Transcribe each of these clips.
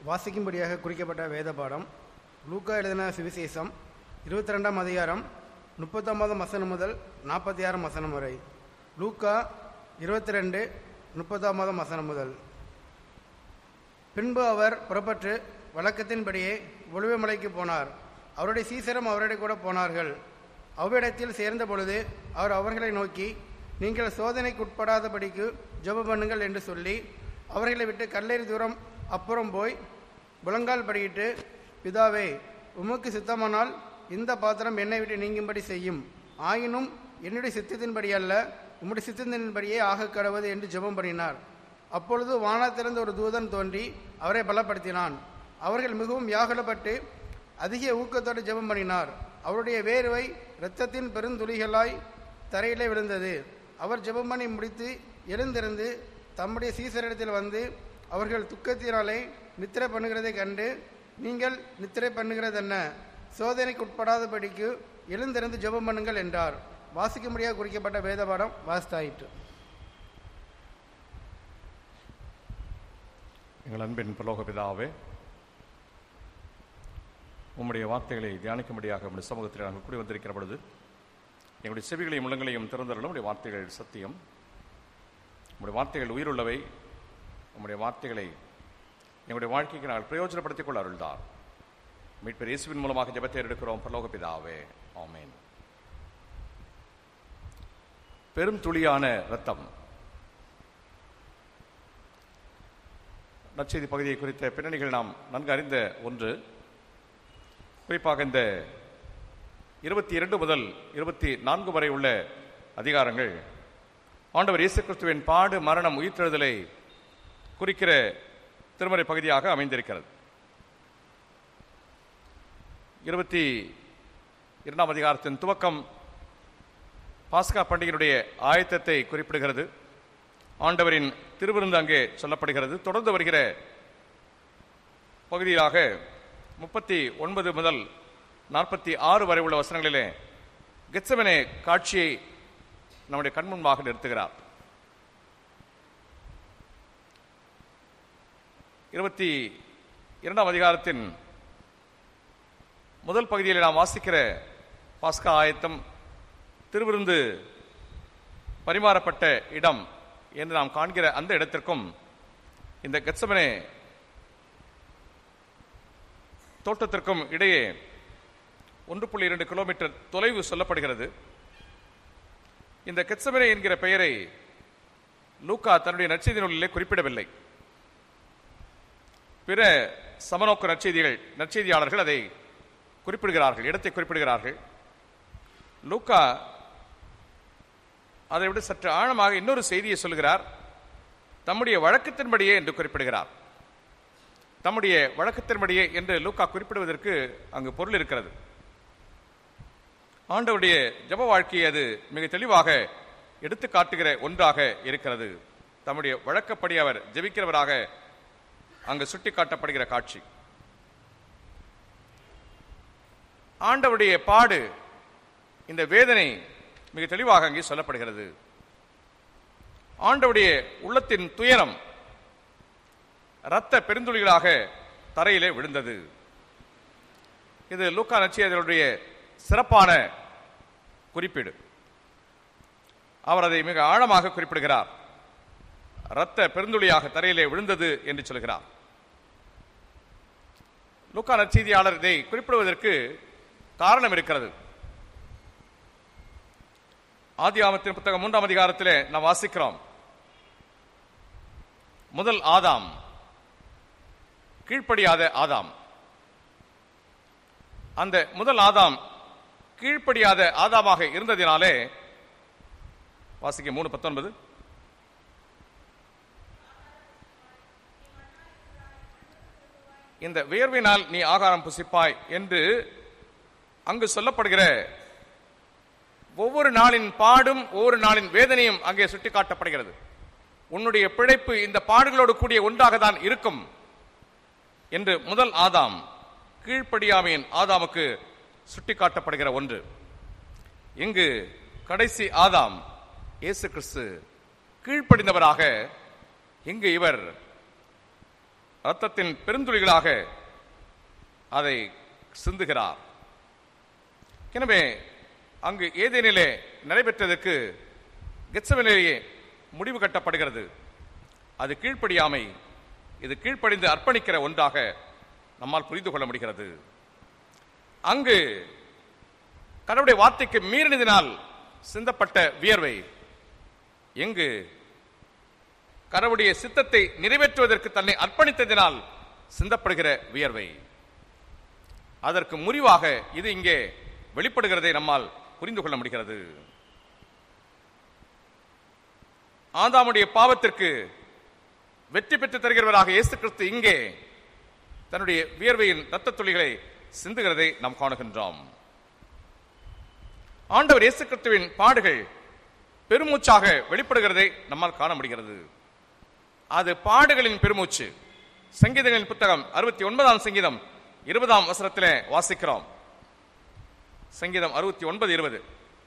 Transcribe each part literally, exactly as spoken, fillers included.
வாசிக்கும்படியாக குறிக்கப்பட்ட வேத பாடம் லூக்கா எழுதின சுவிசேஷம் இருபத்தி ரெண்டாம் அதிகாரம் முப்பத்தொன்பதாம் வசனம் முதல் நாற்பத்தி ஆறாம் வசனம் வரை. லூக்கா இருபத்தி ரெண்டு முப்பத்தொன்பதாம் வசனம் முதல். பின்பு அவர் புறப்பட்டு வழக்கத்தின்படியே ஒலிவமலைக்கு போனார். அவருடைய சீசரும் அவருடைய கூட போனார்கள். அவ்விடத்தில் சேர்ந்த பொழுது அவர் அவர்களை நோக்கி, நீங்கள் சோதனைக்குட்படாதபடிக்கு ஜெபம் பண்ணுங்கள் என்று சொல்லி அவர்களை விட்டு கல்லேறி தூரம் அப்புறம் போய் முழங்கால் படியிட்டு, பிதாவே, உமக்கு சித்தமானால் இந்த பாத்திரம் என்னை விட்டு நீங்கும்படி செய்யும். ஆயினும் என்னுடைய சித்தத்தின்படி அல்ல, உம்முடைய சித்தத்தின்படியே ஆக கடவுது என்று ஜெபம் பண்ணினார். அப்பொழுது வானத்திலிருந்து ஒரு தூதன் தோன்றி அவரை பலப்படுத்தினான். அவர்கள் மிகவும் வியாகுலப்பட்டு அதிக ஊக்கத்தோடு ஜெபம் பண்ணினார். அவருடைய வேர்வை இரத்தத்தின் பெருந்துளிகளாய் தரையிலே விழுந்தது. அவர் ஜெபம் பண்ணி முடித்து எழுந்திருந்து தம்முடைய சீசரிடத்தில் வந்து, அவர்கள் துக்கத்தினாலே நித்திரை பண்ணுகிறதை கண்டு, நீங்கள் நித்திரை பண்ணுகிறது என்ன? சோதனைக்கு உட்படாதபடிக்கு எழுந்திருந்து ஜெபம் பண்ணுங்கள் என்றார். வாசிக்கும்படியாக குறிக்கப்பட்ட வேத பாடம் வாசித்தாயிற்று. எங்கள் அன்பின் பரலோக பிதாவே, உம்முடைய வார்த்தைகளை தியானிக்கும்படியாக உம்முடைய சமூகத்தில் நாங்கள் கூடி வந்திருக்கிற பொழுது எங்களுடைய செவிகளையும் உள்ளங்களையும் திறந்தருளும். உடைய வார்த்தைகள் சத்தியம், உம்முடைய வார்த்தைகள் உயிருள்ளவை. உம்முடைய வார்த்தைகளை எங்களுடைய வாழ்க்கைக்கு நாங்கள் பிரயோஜனப்படுத்திக் கொள்ள அருள்தார். மீட்பர் இயேசுவின் மூலமாக ஜெபத்தை எடுக்கிறோம் பரலோக பிதாவே, ஆமென். பெரும் துளியான இரத்தம். நற்செய்தி பகுதியை குறித்த பின்னணிகள் நாம் நன்கு அறிந்த ஒன்று. குறிப்பாக இந்த இருபத்தி இரண்டு முதல் இருபத்தி நான்கு வரை உள்ள அதிகாரங்கள் ஆண்டவர் இயேசு கிறிஸ்துவின் பாடு, மரணம், உயிர்த்தெழுதலை குறிக்கிற திருமறை பகுதியாக அமைந்திருக்கிறது. இருபத்தி இரண்டாம் அதிகாரத்தின் துவக்கம் பாஸ்கா பண்டிகையினுடைய ஆயத்தத்தை குறிப்பிடுகிறது. ஆண்டவரின் திருவிருந்து அங்கே சொல்லப்படுகிறது. தொடர்ந்து வருகிற பகுதியாக முப்பத்தி ஒன்பது முதல் நாற்பத்தி ஆறு வரை உள்ள வசனங்களிலே கெத்செமனே காட்சியை நம்முடைய கண்முன்பாக நிறுத்துகிறார். இருபத்தி இரண்டாம் அதிகாரத்தின் முதல் பகுதியில் நாம் வாசிக்கிற பாஸ்கா ஆயத்தம், திருவிருந்து பரிமாறப்பட்ட இடம் என்று நாம் காண்கிற அந்த இடத்திற்கும் இந்த கெத்செமனே தோட்டத்திற்கும் இடையே ஒன்று புள்ளி இரண்டு கிலோமீட்டர் தொலைவு சொல்லப்படுகிறது. இந்த கெத்செமனே என்கிற பெயரை லூக்கா தன்னுடைய நற்செய்தி நூலிலே குறிப்பிடவில்லை. பிற சமநோக்கு நற்செய்திகள் நற்செய்தியாளர்கள் அதை குறிப்பிடுகிறார்கள், இடத்தை குறிப்பிடுகிறார்கள். லூக்கா அதை விட சற்று ஆழமாக இன்னொரு செய்தியை சொல்கிறார். தம்முடைய வழக்கத்தின்படியே என்று குறிப்பிடுகிறார். தம்முடைய வழக்கத்தின்படியே என்று லூக்கா குறிப்பிடுவதற்கு அங்கு பொருள் இருக்கிறது. ஆண்டவருடைய ஜெப வாழ்க்கையை அது மிக தெளிவாக எடுத்து காட்டுகிற ஒன்றாக இருக்கிறது. தம்முடைய வழக்கப்படி அவர் ஜெபிக்கிறவராக அங்கு சுட்டிக்காட்டப்படுகிற காட்சி. ஆண்டவருடைய பாடு, இந்த வேதனை மிக தெளிவாக அங்கே சொல்லப்படுகிறது. ஆண்டவருடைய உள்ளத்தின் துயரம் இரத்த பெருந்துளிகளாக தரையிலே விழுந்தது. இது லூக்கா நற்செய்தியாளருடைய சிறப்பான குறிப்பீடு. அவர் அதை மிக ஆழமாக குறிப்பிடுகிறார். இரத்த பெருந்துளியாக தரையிலே விழுந்தது என்று சொல்கிறார். லூக்கா நற்செய்தியாளர் இதை குறிப்பிடுவதற்கு காரணம் இருக்கிறது. ஆதியாகமத்தின் புத்தகம் மூன்றாம் அதிகாரத்திலே நாம் வாசிக்கிறோம், முதல் ஆதாம், கீழ்ப்படியாத ஆதாம். அந்த முதல் ஆதாம் கீழ்ப்படியாத ஆதாமாக இருந்ததினாலே, வாசிக்க மூணு பத்தொன்பது, இந்த வியர்வினால் நீ ஆகாரம் புசிப்பாய் என்று அங்கு சொல்லப்படுகிற ஒவ்வொரு நாளின் பாடும் ஒவ்வொரு நாளின் வேதனையும் அங்கே சுட்டிக்காட்டப்படுகிறது. உன்னுடைய பிழைப்பு இந்த பாடுகளோடு கூடிய ஒன்றாக தான் இருக்கும் என்று முதல் ஆதாம், கீழ்ப்படியாமையின் ஆதாமுக்கு சுட்டிக்காட்டப்படுகிற ஒன்று. இங்கு கடைசி ஆதாம் இயேசு கிறிஸ்து கீழ்ப்படிந்தவராக இங்கு இவர் இரத்தத்தின் பெருந்துளிகளாக அதை சிந்துகிறார். எனவே அங்கு ஏதேனிலே நடைபெற்றதற்கு கெத்செமனேயிலே முடிவு கட்டப்படுகிறது. அது கீழ்ப்படியாமை, இது கீழ்ப்படிந்து அர்ப்பணிக்கிற ஒன்றாக நம்மால் புரிந்து கொள்ள முடிகிறது. அங்கு கடவுளுடைய வார்த்தைக்கு மீறினதினால் சிந்தப்பட்ட வியர்வை எங்கு கடவுளுடைய சித்தத்தை நிறைவேற்றுவதற்கு தன்னை அர்ப்பணித்ததினால் சிந்தப்படுகிற வியர்வை. அதற்கு முறிவாக இது இங்கே வெளிப்படுகிறதை நம்மால் புரிந்து கொள்ள முடிகிறது. ஆதாமுடைய பாவத்திற்கு வெற்றி பெற்று தருகிறவராக இயேசு கிறிஸ்து இங்கே தன்னுடைய வியர்வையின் இரத்த துளிகளை சிந்துகிறதை நாம் காணுகின்றோம். ஆண்டவர் இயேசு கிறிஸ்துவின் பாடுகள் பெருமூச்சாக வெளிப்படுகிறதை நம்மால் காண முடிகிறது. அது பாடுகளின் பெருமூச்சு. சங்கீதங்களின் புத்தகம் அறுபத்தி ஒன்பதாம் சங்கீதம் இருபதாம் வசனத்திலே வாசிக்கிறோம். சங்கீதம் அறுபத்தி ஒன்பது இருபது.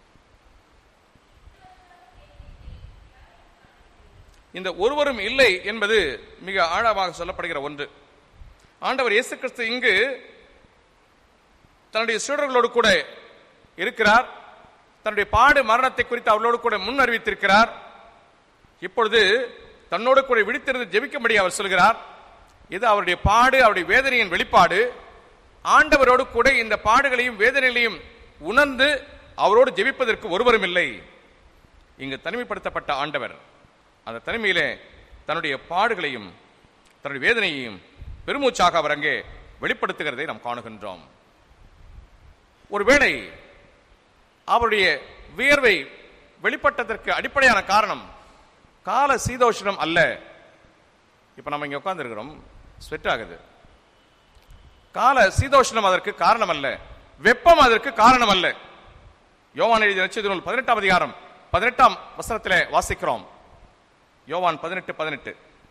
இந்த ஒருவரும் இல்லை என்பது மிக ஆழமாக சொல்லப்படுகிற ஒன்று. ஆண்டவர் இயேசு கிறிஸ்து இங்கு தன்னுடைய சீடர்களோடு கூட இருக்கிறார். தன்னுடைய பாடு மரணத்தை குறித்து அவர்களோடு கூட முன் அறிவித்திருக்கிறார். இப்பொழுது தன்னோடு கூட விழித்திருந்து ஜெபிக்கும்படி அவர் சொல்கிறார். இது அவருடைய பாடு, அவருடைய வேதனையின் வெளிப்பாடு. ஆண்டவரோடு கூட இந்த பாடுகளையும் வேதனைகளையும் உணர்ந்து அவரோடு ஜெபிப்பதற்கு ஒருவரும் இல்லை. இங்கு தனிமைப்படுத்தப்பட்ட ஆண்டவர் அந்த தனிமையிலே தன்னுடைய பாடுகளையும் தன்னுடைய வேதனையையும் பெருமூச்சாக அவர் அங்கே வெளிப்படுத்துகிறதை நாம் காணுகின்றோம். ஒருவேளை அவருடைய வியர்வை வெளிப்பட்டதற்கு அடிப்படையான காரணம் கால சீதோஷ்ணம் அல்ல. இப்ப நம்ம இங்க உட்கார்ந்து இருக்கிறோம், ஸ்வெட் ஆகுது. கால சீதோஷ்ணம் அதற்கு காரணம் அல்ல, வெப்பம் அதற்கு காரணம் அல்ல. யோவான் எழுதிய நற்செய்தி நூல் பதினெட்டாம் அதிகாரம் பதினெட்டாம் வசனத்திலே வாசிக்கிறோம். யோவான் பதினெட்டு பதினெட்டு.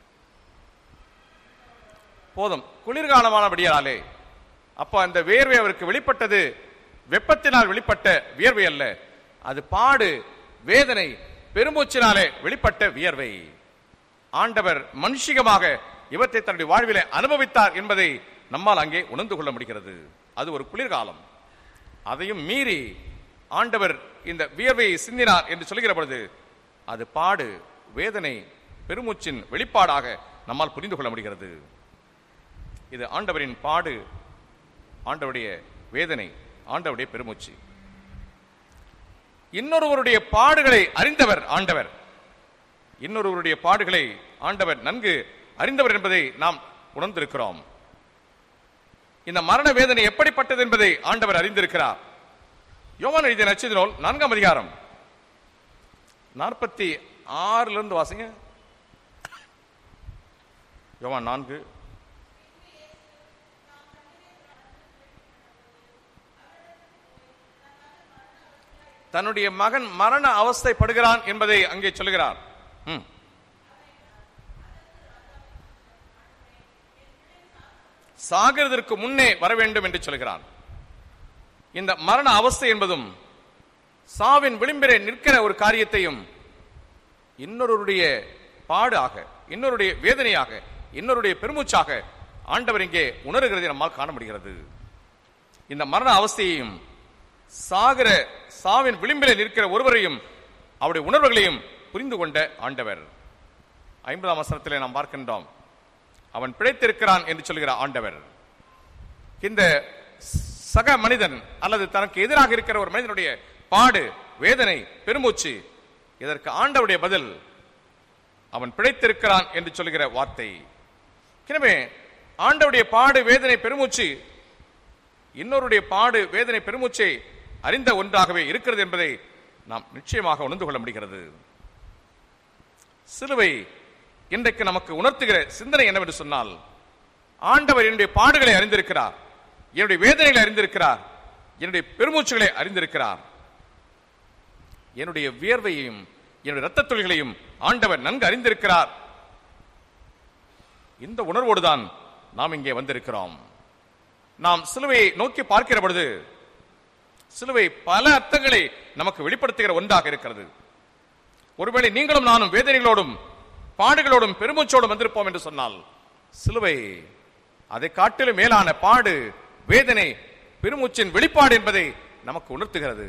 போதும், குளிர்காலமானபடியாலே அப்ப அந்த வியர்வை அவருக்கு வெளிப்பட்டது வெப்பத்தினால் வெளிப்பட்ட வியர்வை அல்ல, அது பாடு, வேதனை, பெருமூச்சினாலே வெளிப்பட்ட வியர்வை. ஆண்டவர் மனுஷிகமாக இவற்றை தன்னுடைய வாழ்விலே அனுபவித்தார் என்பதை நம்மால் அங்கே உணர்ந்து கொள்ள முடிகிறது. அது ஒரு குளிர்காலம். அதையும் மீறி ஆண்டவர் இந்த வியர்வையை சிந்தினார் என்று சொல்கிற பொழுது அது பாடு, வேதனை, பெருமூச்சின் வெளிப்பாடாக நம்மால் புரிந்து கொள்ள முடிகிறது. இது ஆண்டவரின் பாடு, ஆண்டவருடைய வேதனை, ஆண்டவருடைய பெருமூச்சு. இன்னொருவருடைய பாடுகளை அறிந்தவர் ஆண்டவர். இன்னொருவருடைய பாடுகளை ஆண்டவர் நன்கு அறிந்தவர் என்பதை நாம் உணர்ந்திருக்கிறோம். இந்த மரண வேதனை எப்படிப்பட்டது என்பதை ஆண்டவர் அறிந்திருக்கிறார். யோவான் எழுதிய நற்செய்தி நூல் நான்காம் அதிகாரம் நாற்பத்தி ஆறுல இருந்து வாசிங்க. யோவான் நான்கு. தன்னுடைய மகன் மரண அவஸ்தைப்படுகிறான் என்பதை அங்கே சொல்லுகிறார். சாகிறதற்கு முன்னே வர வேண்டும் என்று சொல்கிறான். இந்த மரண அவஸ்தை என்பதும் சாவின் விளிம்பிலே நிற்கிற ஒரு காரியத்தையும் இன்னொருடைய பாடாக, இன்னொருடைய வேதனையாக, இன்னொருடைய பெருமூச்சாக ஆண்டவர் இங்கே உணர்கிறதை நம்மால் காண முடிகிறது. இந்த மரண அவஸ்தையையும் சாகிற சாவின் விளிம்பிலே நிற்கிற ஒருவரையும் அவருடைய உணர்வுகளையும் புரிந்து கொண்ட ஆண்டவர். ஐம்பதாம் வசனத்திலே நாம் பார்க்கின்றோம், அவன் பிழைத்திருக்கிறான் என்று சொல்கிற ஆண்டவர். இந்த சக மனிதன் அல்லது தனக்கு எதிராக இருக்கிற ஒரு மனிதனுடைய பாடு, வேதனை, பெருமூச்சு, இதற்கு ஆண்டவருடைய பதில் அவன் பிழைத்திருக்கிறான் என்று சொல்கிற வார்த்தை. எனவே ஆண்டவருடைய பாடு, வேதனை, பெருமூச்சு இன்னொருடைய பாடு, வேதனை, பெருமூச்சை அறிந்த ஒன்றாகவே இருக்கிறது என்பதை நாம் நிச்சயமாக உணர்ந்து கொள்ள முடிகிறது. சிலுவை இன்றைக்கு நமக்கு உணர்த்துகிற சிந்தனை என்னவென்று சொன்னால், ஆண்டவர் என்னுடைய பாடுகளை அறிந்திருக்கிறார், என்னுடைய வேதனைகளை அறிந்திருக்கிறார், என்னுடைய பெருமூச்சுகளை அறிந்திருக்கிறார். என்னுடைய வியர்வையையும் என்னுடைய இரத்த துளிகளையும் ஆண்டவர் நன்கு அறிந்திருக்கிறார். இந்த உணர்வோடுதான் நாம் இங்கே வந்திருக்கிறோம். நாம் சிலுவையை நோக்கி பார்க்கிற பொழுது சிலுவை பல அர்த்தங்களை நமக்கு வெளிப்படுத்துகிற ஒன்றாக இருக்கிறது. ஒருவேளை நீங்களும் நானும் வேதனைகளோடும் பாடுகளோடும் பெருமூச்சோடும் வந்திருப்போம் என்று சொன்னால், சிலுவை அதை காட்டிலும் மேலான பாடு, வேதனை, பெருமூச்சின் வெளிப்பாடு என்பதை நமக்கு உணர்த்துகிறது.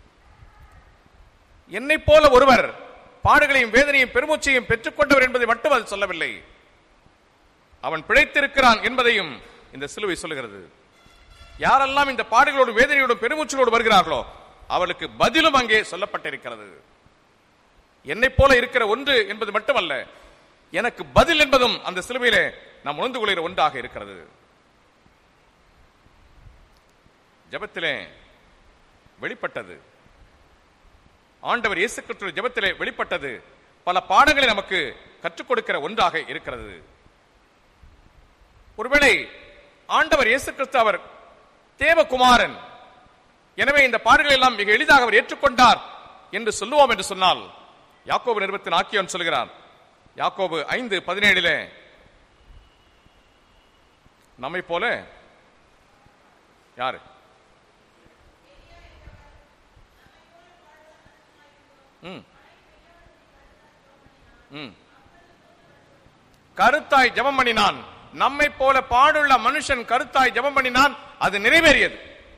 என்னை போல ஒருவர் பாடுகளையும் வேதனையும் பெருமூச்சையும் பெற்றுக்கொண்டவர் என்பதை மட்டும் அது சொல்லவில்லை, அவன் பிழைத்திருக்கிறான் என்பதையும் இந்த சிலுவை சொல்லுகிறது. யாரெல்லாம் இந்த பாடுகளோடு வேதனையோடும் பெருமூச்சலோடு வருகிறார்களோ அவளுக்கு பதிலும் அங்கே சொல்லப்பட்டிருக்கிறது. என்னை போல இருக்கிற ஒன்று என்பது மட்டுமல்ல, எனக்கு பதில் என்பதும் அந்த சிலுவையிலே நாம் உணர்ந்து கொள்கிற ஒன்றாக இருக்கிறது. ஜெபத்திலே வெளிப்பட்டது, ஆண்டவர் இயேசு கிறிஸ்து ஜெபத்திலே வெளிப்பட்டது பல பாடங்களை நமக்கு கற்றுக் கொடுக்கிற ஒன்றாக இருக்கிறது. ஒருவேளை ஆண்டவர் இயேசு கிறிஸ்து அவர் தேவகுமாரன், எனவே இந்த பாடுகளை எல்லாம் மிக எளிதாக அவர் ஏற்றுக்கொண்டார் என்று சொல்லுவோம் என்று சொன்னால், யாக்கோபு நிருபத்தின் ஆக்கியோன் சொல்கிறார், யாக்கோபு ஐந்து பதினேழிலே, நம்மை போல யாரு கருத்தாய் ஜெபம் பண்ணினான். நம்மை போல பாடுள்ள மனுஷன் கருத்தாய் ஜெபம் பண்ணினான், அது நிறைவேறியது.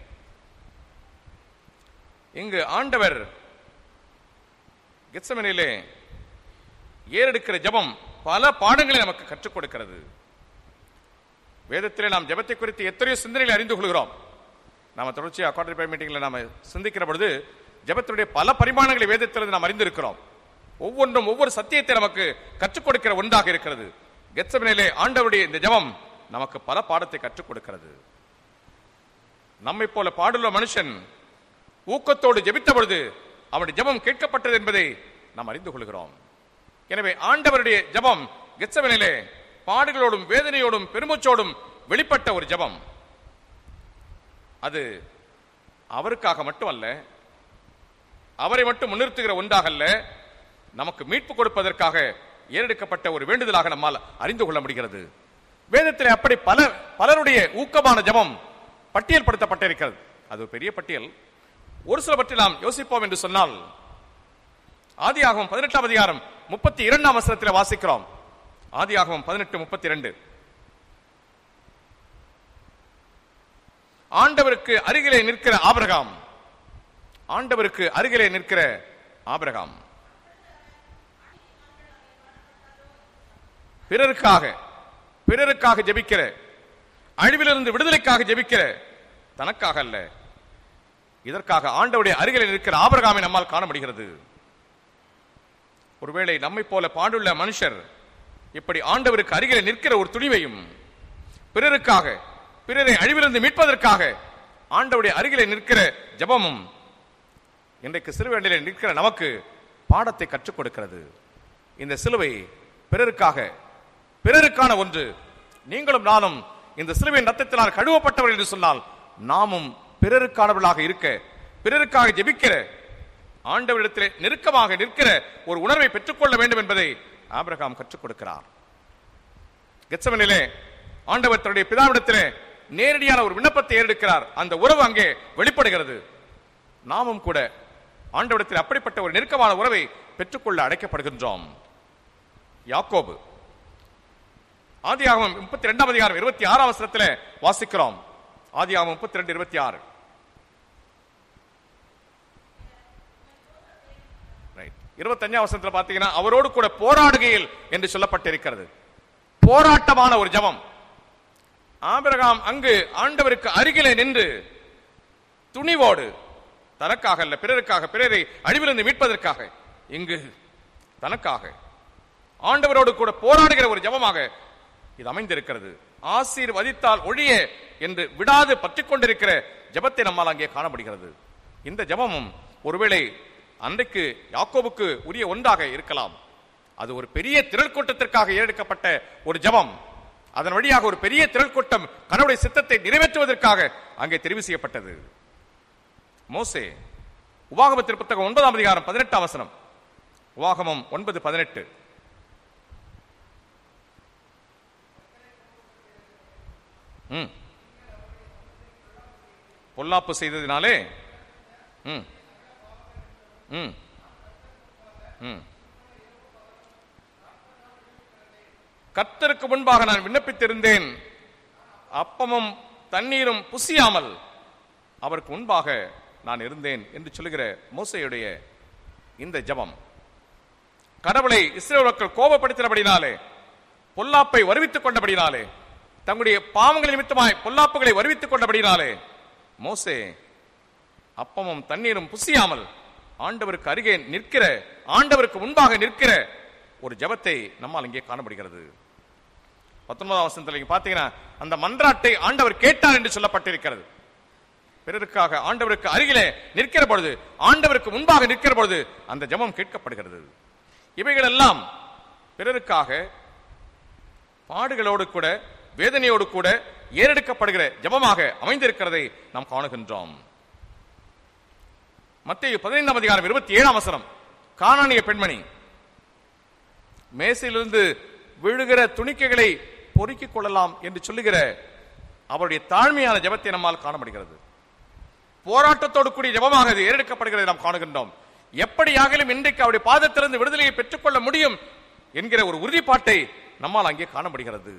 இங்கு ஆண்டவர் கெத்செமனிலே ஏறெடுக்கிற ஜெபம் பல பாடங்களை நமக்கு கற்றுக் கொடுக்கிறது. வேதத்திலே நாம் ஜெபத்தை குறித்து எத்தனையோ சிந்தனைகளை அறிந்து கொள்கிறோம். நாம் தொடர்ச்சியாக குவார்டர் பை மீட்டிங்கில் நாம் சிந்திக்கிற பொழுது ஜெபத்துடைய பல பரிமாணங்களை வேதத்திலிருந்து நாம் அறிந்திருக்கிறோம். ஒவ்வொன்றும் ஒவ்வொரு சத்தியத்தை நமக்கு கற்றுக் கொடுக்கிற ஒன்றாக இருக்கிறது. கெத்செமனிலே ஆண்டவருடைய இந்த ஜெபம் நமக்கு பல பாடத்தை கற்றுக் கொடுக்கிறது. நம்மை போல பாடுள்ள மனுஷன் ஊக்கத்தோடு ஜெபித்த பொழுது அவருடைய ஜெபம் கேட்கப்பட்டது என்பதை நாம் அறிந்து கொள்கிறோம். எனவே ஆண்டவருடைய ஜெபம் கெத்செமனிலே பாடுகளோடும் வேதனையோடும் பெருமூச்சோடும் வெளிப்பட்ட ஒரு ஜெபம். அது அவருக்காக மட்டுமல்ல, அவரை மட்டும் முன்னிறுத்துகிற ஒன்றாக அல்ல, நமக்கு மீட்பு கொடுப்பதற்காக ஏறெடுக்கப்பட்ட ஒரு வேண்டுதலாக நம்மால் அறிந்து கொள்ள முடிகிறது. வேதத்தில் அப்படி பல பலருடைய ஊக்கமான ஜெபம் பட்டியல் படுத்தப்பட்டிருக்கிறது. அது ஒரு பெரிய பட்டியல். ஒரு சில பற்றி நாம் யோசிப்போம் என்று சொன்னால், ஆதியாகமம் பதினெட்டாம் அதிகாரம் முப்பத்தி இரண்டாம் வசனத்தில் வாசிக்கிறோம். ஆதியாகமம் பதினெட்டு முப்பத்தி இரண்டு. ஆண்டவருக்கு அருகிலே நிற்கிற ஆபிரகாம், ஆண்டவருக்கு அருகிலே நிற்கிற ஆபிரகாம் பிறருக்காக பிறருக்காக ஜெபிக்கிற, அழிவிலிருந்து விடுதலைக்காக ஜெபிக்கிற, தனக்காக அல்ல, இதற்காக ஆண்டவருடைய அருகிலே நிற்கிற ஆபிரகாமை நம்மால் காண முடிகிறது. ஒருவேளை நம்மை போல பாடுள்ள மனுஷர் இப்படி ஆண்டவருக்கு அருகிலே நிற்கிற ஒரு துணிவையும், பிறருக்காக பிறரை அழிவிலிருந்து மீட்பதற்காக ஆண்டவருடைய அருகிலே நிற்கிற ஜெபமும் இன்றைக்கு சிலுவையிலே நிற்கிற நமக்கு பாடத்தை கற்றுக் கொடுக்கிறது. இந்த சிலுவை பிறருக்காக பிறருக்கான ஒன்று. நீங்களும் நானும் இந்த சிலுவையின் ரத்தத்தினால் கழுவப்பட்டவர்கள் என்று சொன்னால், நாமும் பிறருக்கானவர்களாக இருக்க, பிறருக்காக ஜெபிக்கிற, ஆண்டவரிடத்திலே நெருக்கமாக நிற்கிற ஒரு உணர்வை பெற்றுக்கொள்ள வேண்டும் என்பதை ஆபிரகாம் கற்றுக் கொடுக்கிறார். கெத்செமனிலே ஆண்டவர் தன்னுடைய பிதாவிடத்திலே நேரடியான ஒரு விண்ணப்பத்தை ஏறெடுக்கிறார். அந்த உறவு அங்கே வெளிப்படுகிறது. நாமும் கூட ஆண்டவரிடத்தில் அப்படிப்பட்ட ஒரு நெருக்கமான உறவை பெற்றுக்கொள்ள அழைக்கப்படுகின்றோம். யாக்கோபு ஆதியாகமம் முப்பத்தி இரண்டாம் அதிகாரம் இருபத்தி ஆறாம் வசனத்திலே வாசிக்கிறோம். ஆதியாகமம் முப்பத்தி இரண்டு இருபத்தி ஆறு. இருபத்தி அஞ்சாம் வசனத்தில் பார்த்தீங்கன்னா, அவரோடு கூட போராடுகையில் என்று சொல்லப்பட்டிருக்கிறது. போராட்டமான ஒரு ஜெபம். ஆபிரகாம் அங்கு ஆண்டவருக்கு அருகிலே நின்று துணிவோடு, தனக்காக அல்ல, பிறருக்காக, பிறரை அழிவிலிருந்து மீட்பதற்காக, இங்கு தனக்காக ஆண்டவரோடு கூட போராடுகிற ஒரு ஜெபமாக இது அமைந்திருக்கிறது. ஆசீர்வதித்தால் ஒழிய என்று விடாது பற்றிக் கொண்டிருக்கிற ஜெபத்தை நம்மால் அங்கே காண முடிகிறது. இந்த ஜெபமும் ஒருவேளை அன்றைக்கு யாக்கோபுக்கு உரிய ஒன்றாக இருக்கலாம். அது ஒரு பெரிய திரள் கூட்டத்திற்காக ஏறெடுக்கப்பட்ட ஒரு ஜெபம். அதன் வழியாக ஒரு பெரிய திரள் கூட்டம் கர்த்தருடைய சித்தத்தை நிறைவேற்றுவதற்காக அங்கே தெரிவு செய்யப்பட்டது. மோசே, உபாகமத்தின் புத்தகம் ஒன்பதாம் அதிகாரம் பதினெட்டாம் வசனம். உபாகமம் ஒன்பது பதினெட்டு. பொல்லாப்பு செய்ததினாலே ம் ம் ம் கர்த்தருக்கு முன்பாக நான் விண்ணப்பித்திருந்தேன், அப்பமும் தண்ணீரும் புசியாமல் அவருக்கு முன்பாக நான் இருந்தேன் என்று சொல்லுகிற மோசேயுடைய இந்த ஜெபம் கடவுளை இஸ்ரவேல் மக்கள் கோபப்படுத்தினபடினாலே, பொல்லாப்பை வருவித்துக் கொண்டபடினாலே, தங்களுடைய பாவங்கள் நிமித்தமாய் பொல்லாப்புகளை வருவித்துக் கொண்டபடினாலே மோசே அப்பமும் தண்ணீரும் புசியாமல் ஆண்டவருக்கு அருகே நிற்கிற, ஆண்டவருக்கு முன்பாக நிற்கிற ஒரு ஜெபத்தை நம்மால் இங்கே காணப்படுகிறது. பத்தொன்பதாம் வசனத்தில் நீங்க பாத்தீங்கன்னா அந்த மன்றாட்டை ஆண்டவர் கேட்டார் என்று சொல்லப்பட்டிருக்கிறது. பிறருக்காக ஆண்டவருக்கு அருகிலே நிற்கிற பொழுது, ஆண்டவருக்கு முன்பாக நிற்கிற பொழுது அந்த ஜெபம் கேட்கப்படுகிறது. இவைகள் எல்லாம் பிறருக்காக பாடுகளோடு கூட வேதனையோடு கூட ஏறெடுக்கப்படுகிற ஜெபமாக அமைந்திருக்கிறதை நாம் காணுகின்றோம். மத்தேயு பதினைந்தாம் அதிகாரம் இருபத்தி ஏழாம் வசனம், கானானிய பெண்மணி மேசையிலிருந்து விழுகிற துணிக்கைகளை பொறுக்கிக் கொள்ளலாம் என்று சொல்லுகிற அவருடைய தாழ்மையான ஜெபத்தை நம்மால் காணப்படுகிறது. போராட்டத்தோடு கூடிய ஜெபமாக அது ஏறெடுக்கப்படுகிறதை நாம் காணுகின்றோம். எப்படியாகிலும் இன்றைக்கு அவருடைய பாதத்திலிருந்து விடுதலையை பெற்றுக்கொள்ள முடியும் என்கிற ஒரு உறுதிப்பாட்டை நம்மால் அங்கே காணப்படுகிறது.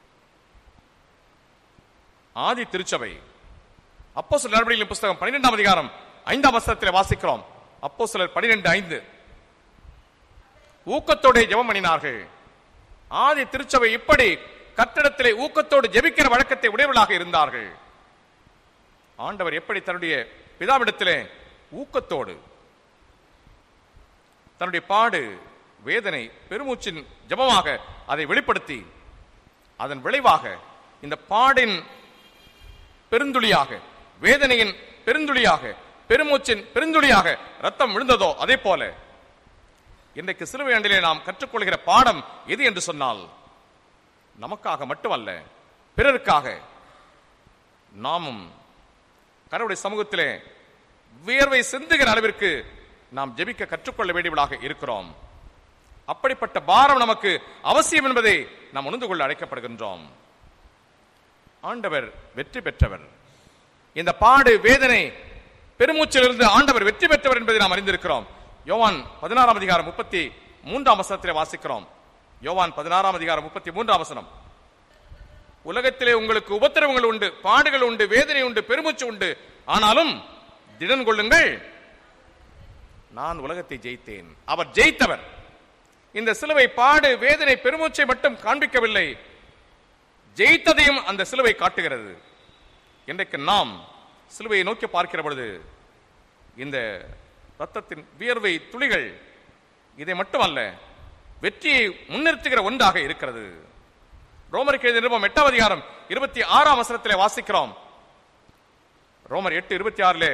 ஆதி திருச்சபை அப்போஸ்தலர் நடவடிக்கைகளின் புத்தகம் பன்னிரெண்டாம் அதிகாரம் ஐந்தாம் வசனத்தில் வாசிக்கிறோம். அப்போஸ்தலர் பன்னிரண்டு ஐந்து, ஊக்கத்தோடு ஜெபம் பண்ணினார்கள். ஆதி திருச்சபை இப்படி கட்டடத்திலே ஊக்கத்தோடு ஜெபிக்கிற வழக்கத்தை உடையவர்களாக இருந்தார்கள். ஆண்டவர் எப்படி தன்னுடைய பிதாவிடத்திலே ஊக்கத்தோடு தன்னுடைய பாடு, வேதனை, பெருமூச்சின் ஜெபமாக அதை வெளிப்படுத்தி அதன் விளைவாக இந்த பாடின் பெருந்துளியாக, வேதனையின் பெருந்துளியாக, பெருமூச்சின் பெருந்துளியாக ரத்தம் விழுந்ததோ அதே போல இன்றைக்கு சிலுவை ஆண்டிலே நாம் கற்றுக்கொள்கிற பாடம் எது என்று சொன்னால், நமக்காக மட்டுமல்ல பிறருக்காக நாமும் கடவுளுடைய சமூகத்திலே வியர்வை சிந்துகிற அளவிற்கு நாம் ஜெபிக்க கற்றுக்கொள்ள வேண்டியவர்களாக இருக்கிறோம். அப்படிப்பட்ட பாரம் நமக்கு அவசியம் என்பதை நாம் உணர்ந்து கொள்ள அழைக்கப்படுகின்றோம். ஆண்டவர் வெற்றி பெற்றவர். இந்த பாடு, வேதனை, பெருமூச்சிலிருந்து ஆண்டவர் வெற்றி பெற்றவர் என்பதை நாம் அறிந்திருக்கிறோம். யோவான் பதினாறாம் அதிகாரம் முப்பத்தி மூன்றாம் வசனத்திலே வாசிக்கிறோம். யோவான் பதினாறாம் அதிகாரம் முப்பத்தி மூன்றாம் வசனம், உலகத்திலே உங்களுக்கு உபத்திரவங்கள் உண்டு, பாடுகள் உண்டு, வேதனை உண்டு, பெருமூச்சு உண்டு, ஆனாலும் திடன் கொள்ளுங்கள், நான் உலகத்தை ஜெயித்தேன். அவர் ஜெயித்தவர். இந்த சிலுவை பாடு, வேதனை, பெருமூச்சை மட்டும் காண்பிக்கவில்லை, ஜெயித்ததையும் அந்த சிலுவை காட்டுகிறது. இன்றைக்கு நாம் சிலுவையை நோக்கி பார்க்கிற பொழுது இந்த ரத்தத்தின் வியர்வை துளிகள் இதை மட்டுமல்ல, வெற்றியை முன்னிறுத்துகிற ஒன்றாக இருக்கிறது. ரோமருக்கு எழுதிய நிருபம் எட்டாம் அதிகாரம் இருபத்தி ஆறாம் வசனத்திலே வாசிக்கிறோம். ரோமர் எட்டு இருபத்தி ஆறிலே,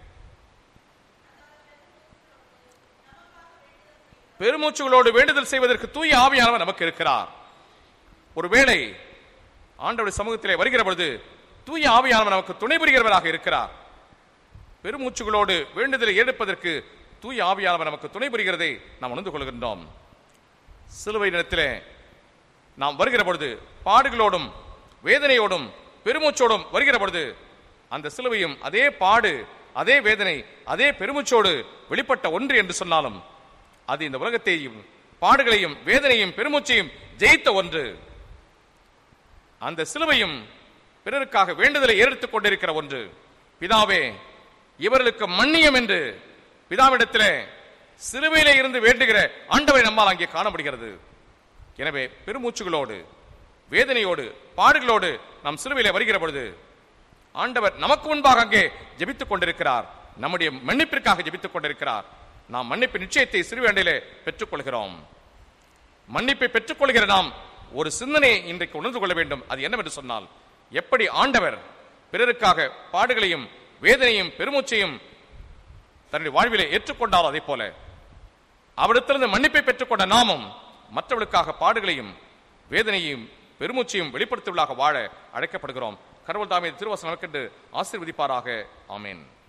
பெருமூச்சுகளோடு வேண்டுதல் செய்வதற்கு தூய ஆவியானவர் நமக்கு இருக்கிறார். ஒருவேளை ஆண்டவருடைய சமூகத்திலே வருகிற பொழுது தூய ஆவியானவர் நமக்கு துணை புரிகிறவராக இருக்கிறார். பெருமூச்சுகளோடு வேண்டுதலை எடுப்பதற்கு தூய ஆவியானவர் நமக்கு துணை புரிகிறதை நாம் உணர்ந்து கொள்கின்றோம். சிலுவை நிலத்திலே நாம் வருகிற பொழுது பாடுகளோடும் வேதனையோடும் பெருமூச்சோடும் வருகிற பொழுது அந்த சிலுவையும் அதே பாடு, அதே வேதனை, அதே பெருமூச்சோடு வெளிப்பட்ட ஒன்று என்று சொன்னாலும் அது இந்த உலகத்தையும் பாடுகளையும் வேதனையும் பெருமூச்சையும் ஜெயித்த ஒன்று. அந்த சிலுவையும் பிறருக்காக வேண்டுதலை ஏறெடுத்துக் கொண்டிருக்கிற ஒன்று. பிதாவே, இவர்களுக்கு மன்னியும் என்று பிதாவிடத்திலே சிலுவையிலே இருந்து வேண்டுகிற ஆண்டவரை நம்மால் அங்கே காணப்படுகிறது. எனவே பெருமூச்சுகளோடு வேதனையோடு பாடுகளோடு நாம் சிலுவையிலே வருகிற பொழுது ஆண்டவர் நமக்கு முன்பாக அங்கே ஜெபித்துக் கொண்டிருக்கிறார். நம்முடைய மன்னிப்பிற்காக ஜெபித்துக் கொண்டிருக்கிறார். நாம் மன்னிப்பு நிச்சயத்தை சிறுவேண்டையிலே பெற்றுக் கொள்கிறோம். மன்னிப்பை பெற்றுக் கொள்கிற நாம் ஒரு சிந்தனையை இன்றைக்கு உணர்ந்து கொள்ள வேண்டும். அது என்னவென்று சொன்னால், எப்படி ஆண்டவர் பிறருக்காக பாடுகளையும் வேதனையும் பெருமூச்சையும் தன்னுடைய வாழ்விலே ஏற்றுக்கொண்டாரோ அதே போல அவரிடத்திலிருந்து மன்னிப்பை பெற்றுக்கொண்ட நாமும் மற்றவர்களுக்காக பாடுகளையும் வேதனையும் பெருமூச்சையும் வெளிப்படுத்துவதாக வாழ அழைக்கப்படுகிறோம். கடவுள் தாமே திருவசனம் நமக்கென்று ஆசீர்வதிப்பாராக. ஆமென்.